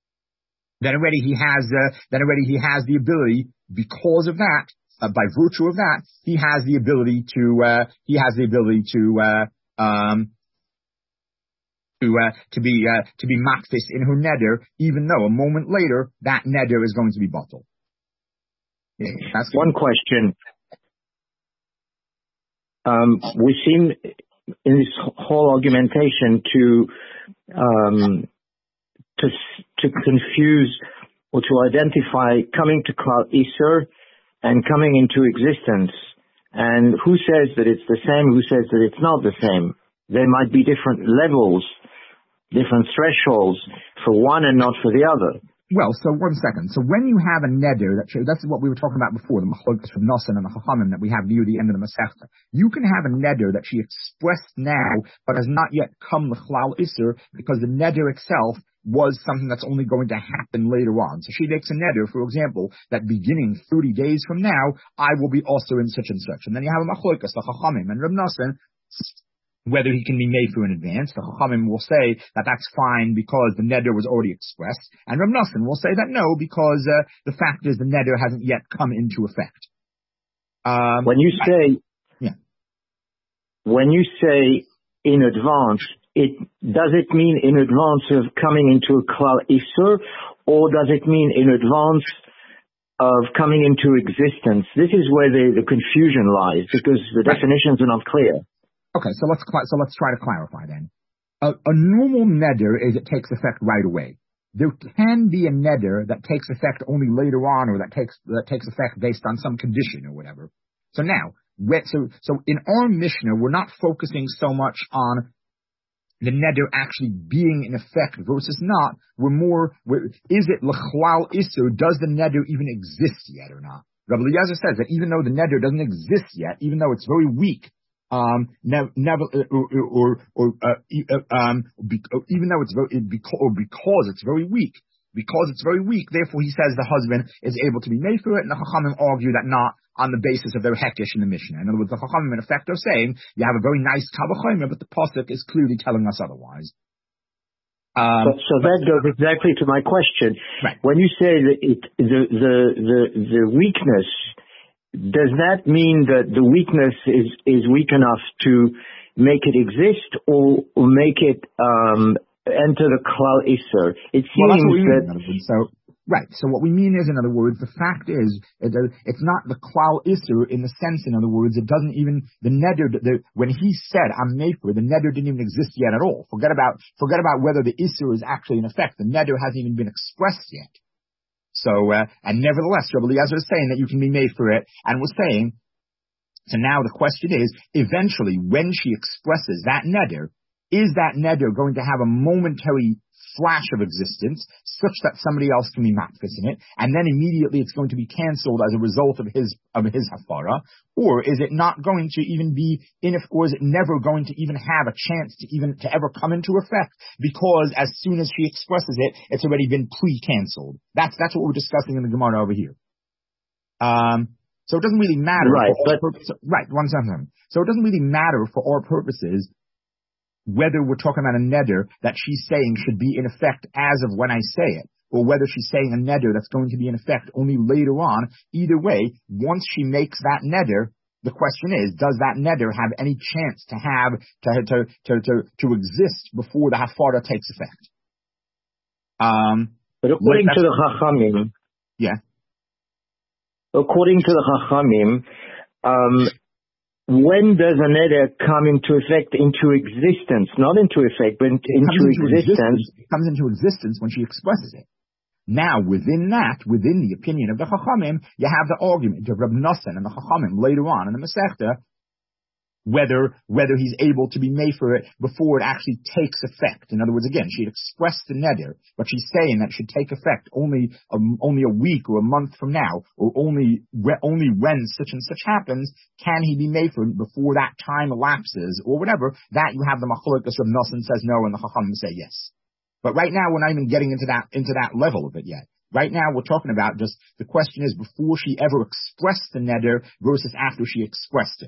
then already he has, uh, then already he has the ability, because of that, uh, by virtue of that, he has the ability to, uh, he has the ability to, uh, um, to uh, to be uh, to be makfis in her neder, even though a moment later that neder is going to be bottled. Yeah, that's one question. Um, we seem in this whole argumentation to um, to to confuse or to identify coming to Klal Isser and coming into existence. And who says that it's the same? Who says that it's not the same? There might be different levels, different thresholds for one and not for the other. Well, so one second. So when you have a neder, that that's what we were talking about before, the machlokas from Nosson and the Chachamim that we have near the end of the Masechta. You can have a neder that she expressed now, but has not yet come the Chlal Isser, because the neder itself was something that's only going to happen later on. So she makes a neder, for example, that beginning thirty days from now, I will be also in such and such. And then you have a machlokas, the Chachamim and Reb Nosson, whether he can be made for in advance. The Chachamim will say that that's fine because the neder was already expressed. And Reb Nosson will say that no, because uh, the fact is the neder hasn't yet come into effect. Um, when you say, yeah. When you say in advance, it does it mean in advance of coming into a Klal Isser, or does it mean in advance of coming into existence? This is where the, the confusion lies, because the right. definitions are not clear. Okay, so let's so let's try to clarify then. A, a normal neder is it takes effect right away. There can be a neder that takes effect only later on, or that takes that takes effect based on some condition or whatever. So now, so so in our Mishnah, we're not focusing so much on the neder actually being in effect versus not. We're more, we're, is it l'chlal isser? Does the neder even exist yet or not? Rabbi Eliezer says that even though the neder doesn't exist yet, even though it's very weak, um, never, never, or, or, or uh, um, even though it's very, because, or because it's very weak, because it's very weak, therefore he says the husband is able to be made for it, and the Chachamim argue that not on the basis of their hekesh in the Mishnah. In other words, the Chachamim in effect are saying you have a very nice kal v'chomer, but the pasuk is clearly telling us otherwise. Um, so, so that goes exactly to my question. Right. When you say that it, the, the the the weakness, does that mean that the weakness is is weak enough to make it exist, or, or make it um, enter the klal iser? It seems well, that's what we that mean, so. Right. So what we mean is, in other words, the fact is, it's not the klal iser in the sense, in other words, it doesn't even, the neder, the, when he said, I'm mefer, the neder didn't even exist yet at all. Forget about, forget about whether the iser is actually in effect. The neder hasn't even been expressed yet. So, uh, and nevertheless, Rabbi Eliezer is saying that you can be made for it, and was saying, so now the question is, eventually, when she expresses that neder, is that neder going to have a momentary flash of existence such that somebody else can be matfis in it, and then immediately it's going to be cancelled as a result of his of his hafara, or is it not going to even be in, or is it never going to even have a chance to even to ever come into effect, because as soon as she expresses it, it's already been pre-cancelled. That's that's what we're discussing in the Gemara over here. Um, so it doesn't really matter, right? For but purposes, right, one second. So it doesn't really matter for our purposes whether we're talking about a neder that she's saying should be in effect as of when I say it, or whether she's saying a neder that's going to be in effect only later on. Either way, once she makes that neder, the question is, does that neder have any chance to have, to, to, to, to, to exist before the hafara takes effect? Um, but according to the Chachamim, yeah. According to the Chachamim, um, when does a neder come into effect, into existence? Not into effect, but into, into existence. existence. It comes into existence when she expresses it. Now, within that, within the opinion of the Chachamim, you have the argument of Reb Nosson and the Chachamim later on in the Masechta, whether whether he's able to be made for it before it actually takes effect. In other words, again, she had expressed the neder, but she's saying that it should take effect only um, only a week or a month from now, or only only when such and such happens can he be made for it before that time elapses, or whatever. That you have the Machlokes of Nosson says no, and the Chachamim say yes. But right now we're not even getting into that into that level of it yet. Right now we're talking about just the question is before she ever expressed the neder versus after she expressed it.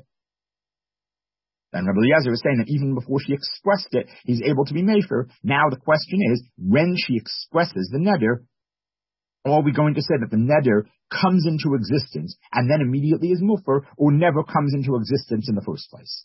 And Rabbi Eliezer is saying that even before she expressed it, he's able to be mefer. Now the question is, when she expresses the neder, are we going to say that the neder comes into existence and then immediately is mufer, or never comes into existence in the first place?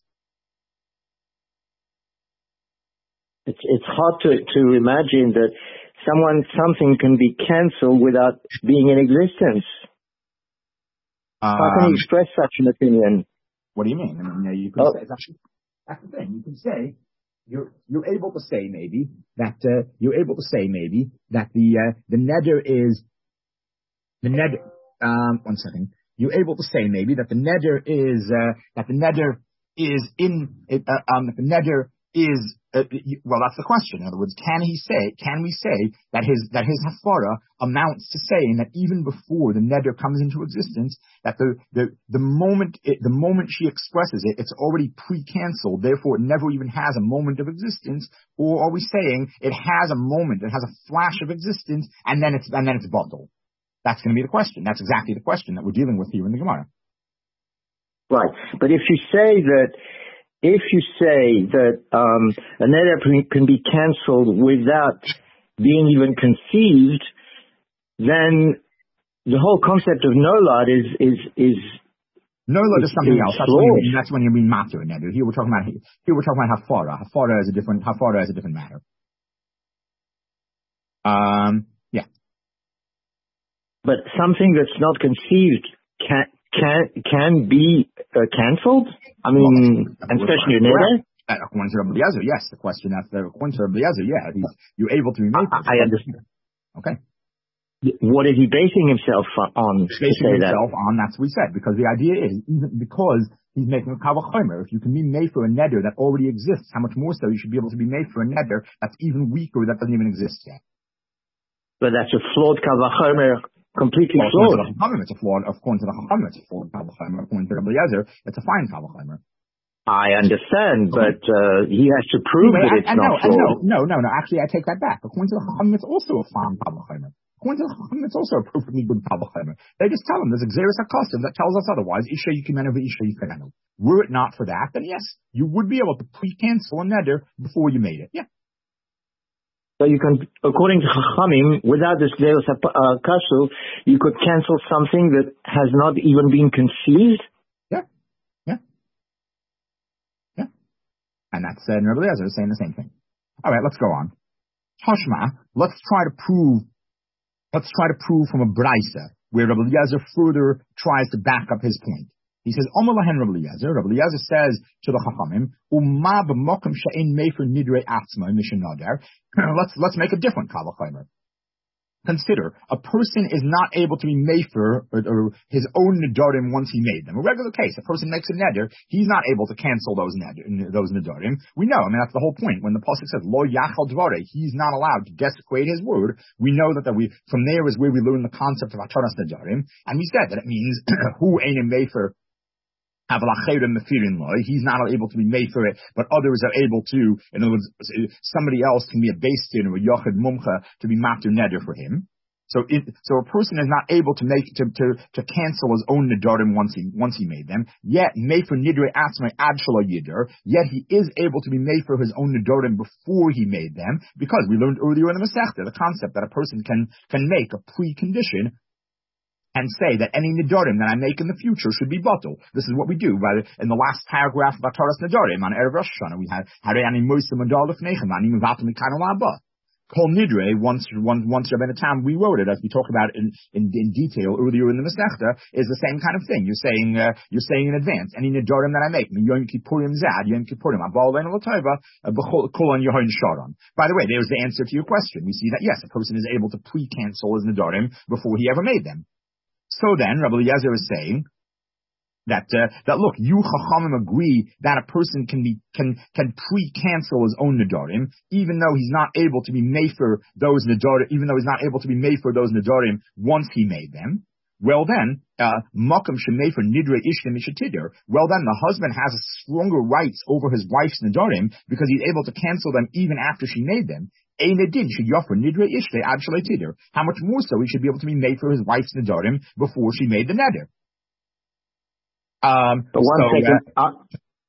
It's it's hard to to imagine that someone something can be cancelled without being in existence. Um, How can you express such an opinion? What do you mean? I mean, you can oh. say, that's, that's the thing. You can say, you're, you're able to say maybe that, uh, you're able to say maybe that the, uh, the neder is, the neder, um, one second. You're able to say maybe that the neder is, uh, that the neder is in, uh, um, that the neder is, uh, well, that's the question. In other words, can he say, can we say that his, that his hafara amounts to saying that even before the neder comes into existence, that the, the, the moment, it, the moment she expresses it, it's already pre-cancelled, therefore it never even has a moment of existence? Or are we saying it has a moment, it has a flash of existence, and then it's, and then it's bottled? That's going to be the question. That's exactly the question that we're dealing with here in the Gemara. Right. But if you say that, If you say that um, a neder can be cancelled without being even conceived, then the whole concept of nolad is is is nolad is something else. That's when, you, that's when you're being matter in neder. Here we're talking about here we're talking about hafara. Hafara is a different hafara is a different matter. Um, yeah. But something that's not conceived can can can be uh, cancelled. I mean, well, especially in neder. According to Rabbi Eliezer, yes. The question that's the according to Rabbi Eliezer, yeah, he's, you're able to be made. I, I understand. Okay. What is he basing himself on? He's basing himself that? on, that's what he said, because the idea is, even because he's making a kal v'chomer, if you can be made for a neder that already exists, how much more so you should be able to be made for a neder that's even weaker, that doesn't even exist yet. But that's a flawed kal v'chomer, completely well, flawed. It's a flawed, according to the Chachamim, it's a flawed kal v'chomer. According to Rabbi Eliezer, it's a fine kal v'chomer. I understand, but uh, he has to prove anyway, that it's I, I not know, I know, fraud. no, no, no. Actually, I take that back. According to the Chachamim, it's also a farm Kabbalah. According to the Chachamim, it's also a proof of Nibud Kabbalah. They just tell him there's a Xeris HaKosov that tells us otherwise. Isha Yikimenu v'Isha Yikimenu. Were it not for that, then yes, you would be able to pre-cancel a neder before you made it. Yeah. So you can, according to Chachamim, without this Xeris HaKosov, you could cancel something that has not even been conceived. Yeah. Yeah. Yeah. And that's uh, Rabbi Eliezer is saying the same thing. All right, let's go on. Hashma, let's try to prove, let's try to prove from a Braisa, where Rabbi Eliezer further tries to back up his point. He says, Omer lahen Rabbi Eliezer, Rabbi Eliezer says to the Chachamim, Umma b'mokum she'en mefer nidrei atzma mishenadar. Let's, let's make a different Kavachomer. Consider, a person is not able to be mefer or, or his own nedarim once he made them. A regular case, a person makes a neder, he's not able to cancel those neder, those nedarim. We know, I mean, that's the whole point. When the pasuk says, Lo yachal dvare, he's not allowed to desecrate his word. We know that, that we, from there is where we learn the concept of ataras nedarim. And we said that it means, who ain't a mefer, he's not able to be made for it, but others are able to. In other words, somebody else can be a beis din or a yochid mumcha to be matur neder for him. So, it, so a person is not able to make to to, to cancel his own nedarim once he once he made them. Yet made for nidrei atzmai ad shelo yider. Yet he is able to be made for his own nedarim before he made them, because we learned earlier in the Masechta the concept that a person can can make a precondition and say that any nedarim that I make in the future should be batul. This is what we do. By the, in the last paragraph of Ataras Nedarim on Erev Rosh Hashanah, we had Harei ani moisa medal lefnechem ani mevatel mikano la'aba. Kol nidre, once once once Rabbeinu Tam rewrote it, as we talked about in, in in detail earlier in the Masechta, is the same kind of thing. You're saying uh, you're saying in advance any nedarim that I make, Yom Kippurim zad, Yom Kippurim abal leinu l'tova, kol on Yehoin sharon. By the way, there's the answer to your question. We see that yes, a person is able to pre-cancel his nedarim before he ever made them. So then, Rabbi Eliezer is saying that uh, that look, you Chachamim agree that a person can be can can pre-cancel his own nedarim, even though he's not able to be made for those nedarim, even though he's not able to be made for those nedarim once he made them. Well then, makom shemei for nidrei ishlim mishatidir. Well then, the husband has stronger rights over his wife's nedarim because he's able to cancel them even after she made them. How much more so he should be able to be made for his wife's nedarim before she made the neder. Um, but one so, second, uh, uh,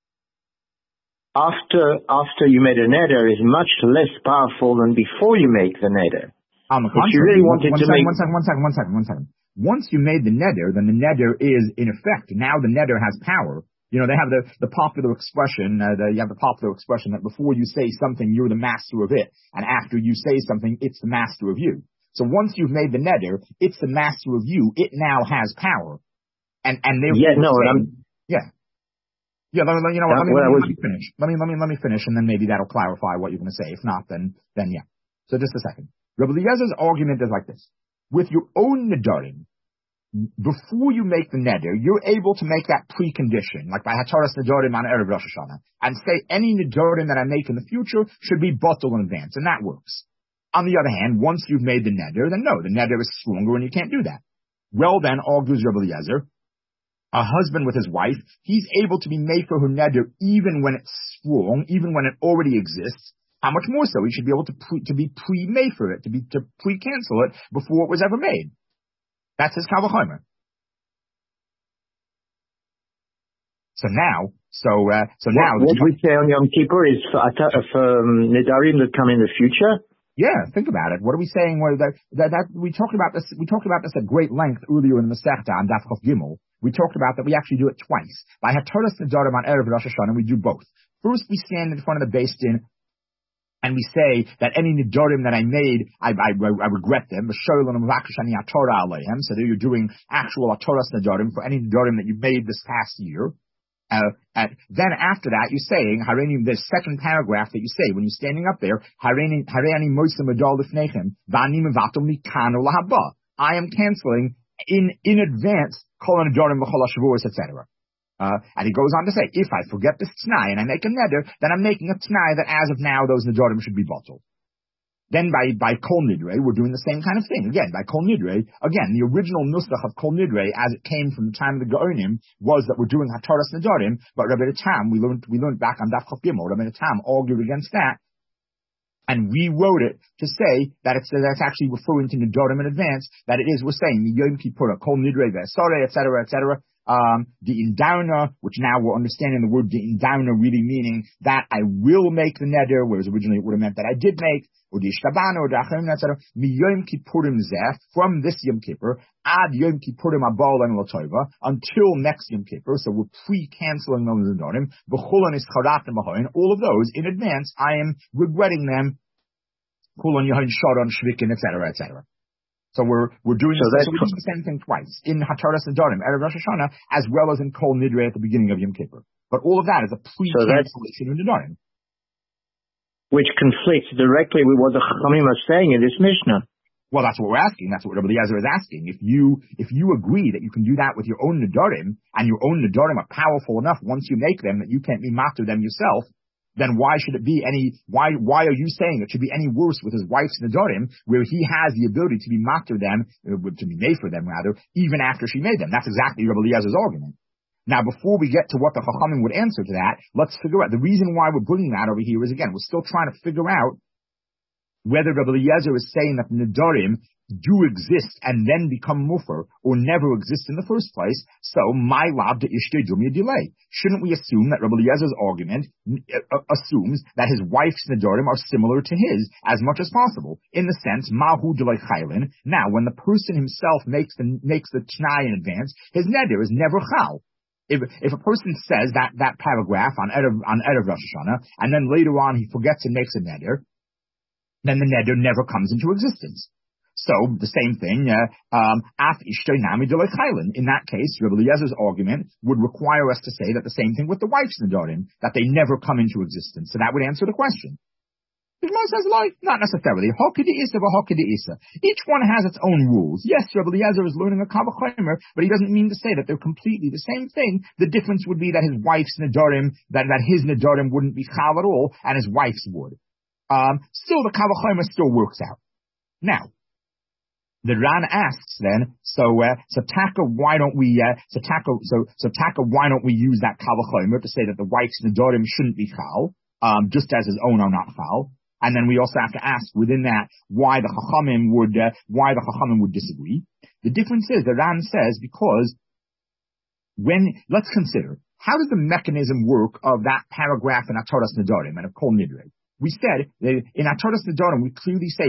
after after you made a neder is much less powerful than before you make the neder. On the if contrary, you really wanted one, to second, make one second, one second, one second, one second. Once you made the neder, then the neder is in effect. Now the neder has power. You know, they have the, the popular expression, uh, the, you have the popular expression that before you say something, you're the master of it. And after you say something, it's the master of you. So once you've made the neder, it's the master of you. It now has power. And, and therefore, yeah, no, saying, I'm, yeah. Yeah, let me, you know what, let me, well, let me, was, let me finish. Let me, let me, let me finish, and then maybe that'll clarify what you're going to say. If not, then, then yeah. So just a second. Rabbi Eliezer's argument is like this. With your own nedarim, before you make the neder, you're able to make that precondition, like by Hataras Nedarim on Erev Rosh Hashanah, and say any nedarim that I make in the future should be batul in advance, and that works. On the other hand, once you've made the neder, then no, the neder is stronger and you can't do that. Well then, argues Rabbi Eliezer, a husband with his wife, he's able to be made for her neder even when it's strong, even when it already exists. How much more so? He should be able to pre, to be pre-made for it, to be to pre-cancel it before it was ever made. That's his Kavachomer. So now, so uh, so what, now, what we say on Yom Kippur is for, for um, nedarim that come in the future. Yeah, think about it. What are we saying? Where that, that that we talked about this? We talked about this at great length earlier in the Masechta on Daf Chof Gimel. We talked about that we actually do it twice. By Hataras Nedarim on Erev Rosh Hashanah, we do both. First, we stand in front of the beis din and we say that any nedarim that I made, I, I, I regret them. So there you're doing actual ataras nedarim for any nedarim that you made this past year. Uh, and then after that, you're saying, Hareini, the second paragraph that you say when you're standing up there, Hareini moisa medal lifnechem, v'ani mevatel mikano lahaba. I am canceling in in advance kol nedarim b'chol hashavuos, et cetera. Uh, and he goes on to say, if I forget this t'nai and I make a neder, then I'm making a t'nai that as of now those nedarim should be bottled. Then by, by Kol Nidre, we're doing the same kind of thing. Again, by Kol Nidre, again, the original nusach of Kol Nidre, as it came from the time of the Gaonim, was that we're doing Hataras Nedarim, but Rabbi Tam, we learned, we learned back on Daf Chaf Gimel, Rabbi Tam argued against that, and we wrote it to say that it's, that's actually referring to Nedarim in advance, that it is, we're saying, Yom Kippur, Kol Nidre, Ve'asare, et cetera, et cetera. Um, the indowna, which now we're understanding the word the indowna really meaning that I will make the neder, whereas originally it would have meant that I did make, or the ishtabana, or the achim, et cetera. Mi Yom Kippurim zeh, from this Yom Kippur, ad Yom Kippurim abal and latova, until next Yom Kippur, so we're pre-canceling those nedarim, b'chulan is charat and b'hoin, all of those, in advance, I am regretting them, chulan yahin sharon shvikin, et cetera, et cetera. So we're, we're doing, so the, so we're doing the same thing twice, in Hataras Nedarim, Erev Rosh Hashanah, as well as in Kol Nidre at the beginning of Yom Kippur. But all of that is a pre-cancellation so of Nedarim. Which conflicts directly with what the Chachamim are saying in this Mishnah. Well, that's what we're asking. That's what Rabbi Eliezer is asking. If you, if you agree that you can do that with your own Nedarim, and your own Nedarim are powerful enough once you make them that you can't be matter them yourself, then why should it be any, why, why are you saying it should be any worse with his wife's Nedarim, where he has the ability to be matter them, to be made for them rather, even after she made them? That's exactly Rabbi Eliezer's argument. Now, before we get to what the Chachamim would answer to that, let's figure out, the reason why we're bringing that over here is, again, we're still trying to figure out whether Rabbi Eliezer is saying that Nedarim do exist and then become mufer, or never exist in the first place. So, my lab de ishtei dumya delay. Shouldn't we assume that Rabbi Eliezer's argument uh, assumes that his wife's nedarim are similar to his as much as possible? In the sense, mahu delay chaylin. Now, when the person himself makes the makes the t'nai in advance, his neder is never chal. If if a person says that that paragraph on Erev on Erev Rosh Hashanah, and then later on he forgets and makes a neder, then the neder never comes into existence. So, the same thing, uh, um, af ishtei nami delay chaylin. In that case, Rabbi Eliezer's argument would require us to say that the same thing with the wife's nedarim, that they never come into existence. So that would answer the question. The Gemara says, like, not necessarily. Hokedi-isa va hokedi-isa. Each one has its own rules. Yes, Rabbi Eliezer is learning a Kal V'chomer, but he doesn't mean to say that they're completely the same thing. The difference would be that his wife's nedarim, that, that his nedarim wouldn't be chal at all, and his wife's would. Um, still, the Kal V'chomer still works out. Now, the Ran asks then, so, uh, so Taka, why don't we, uh, so Taka, so, so Taka, why don't we use that Kal V'chomer to say that the wife's nedarim shouldn't be chal, um, just as his own are not chal? And then we also have to ask within that why the Chachamim would, uh, why the Chachamim would disagree. The difference is, the Ran says, because when, let's consider, how does the mechanism work of that paragraph in Hataras Nedarim and of Kol Nidre? We said, in Hataras Nedarim, we clearly say,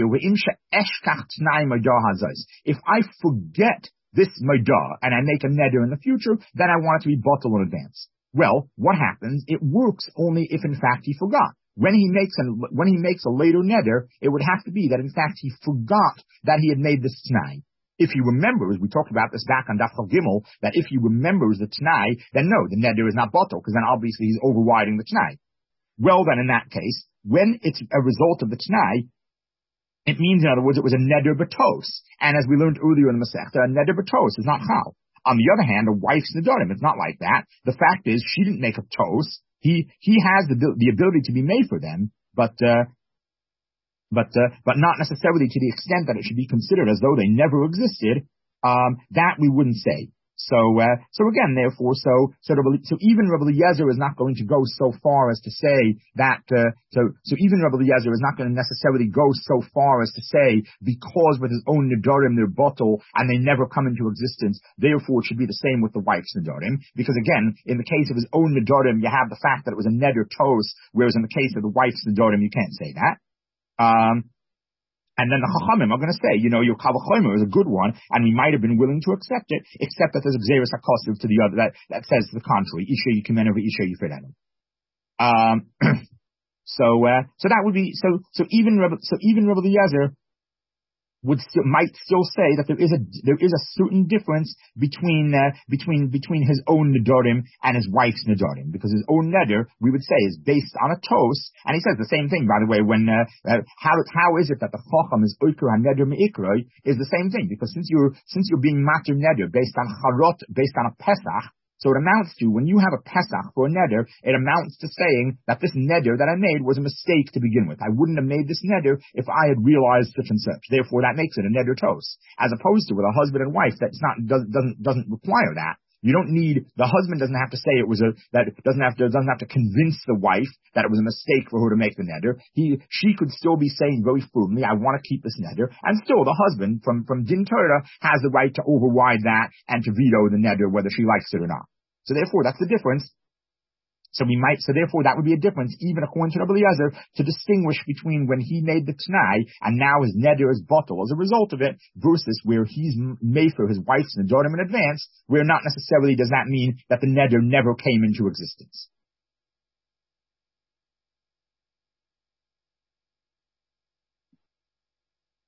if I forget this Maidah and I make a neder in the future, then I want it to be bottled in advance. Well, what happens? It works only if in fact he forgot. When he makes a, when he makes a later neder, it would have to be that in fact he forgot that he had made this t'nai. If he remembers, we talked about this back on Daf Chaf Gimel, that if he remembers the t'nai, then no, the neder is not bottled, because then obviously he's overriding the t'nai. Well then, in that case, when it's a result of the t'nai, it means, in other words, it was a neder batos. And as we learned earlier in the Masechta, a neder batos is not chal. On the other hand, a wife's nedarim, it's not like that. The fact is, she didn't make a tos. He, he has the, the ability to be made for them, but, uh, but, uh, but not necessarily to the extent that it should be considered as though they never existed. Um, that we wouldn't say. So, uh, so again, therefore, so, so, so even Rabbi Eliezer is not going to go so far as to say that, uh, so, so even Rabbi Eliezer is not going to necessarily go so far as to say, because with his own nedarim, they're bottle, and they never come into existence, therefore it should be the same with the wife's nedarim. Because again, in the case of his own nedarim, you have the fact that it was a neder tos, whereas in the case of the wife's nedarim, you can't say that. Um, And then the Chachamim are going to say, you know, your Kal V'chomer is a good one, and we might have been willing to accept it, except that there's a Gzeirus HaKosiv to the other, that, that says the contrary. Isha Yikimenu v'Isha Yifredenu. Um, so, uh, so that would be, so, so even Rabbi, so even Rabbi Eliezer would still, might still say that there is a, there is a certain difference between, uh, between, between his own nedarim and his wife's nedarim, because his own neder, we would say, is based on a tos, and he says the same thing, by the way, when, uh, uh how, how is it that the chacham is oiker ha-neder me'ikroi, is the same thing, because since you're, since you're being matir neder based on charot, based on a pesach, So it amounts to, when you have a Pesach for a neder, it amounts to saying that this neder that I made was a mistake to begin with. I wouldn't have made this neder if I had realized such and such. Therefore, that makes it a neder tos. As opposed to with a husband and wife, that's not, doesn't, doesn't, doesn't require that. You don't need, the husband doesn't have to say it was a, that doesn't have to, doesn't have to convince the wife that it was a mistake for her to make the neder. He, she could still be saying very fluently, I want to keep this neder. And still the husband from, from Din Torah has the right to override that and to veto the neder whether she likes it or not. So therefore, that's the difference. So we might, so therefore that would be a difference, even according to Rabbi Eliezer, to distinguish between when he made the T'nai and now his neder is bottle as a result of it, versus where he's made for his wife's nedarim in advance, where not necessarily does that mean that the neder never came into existence.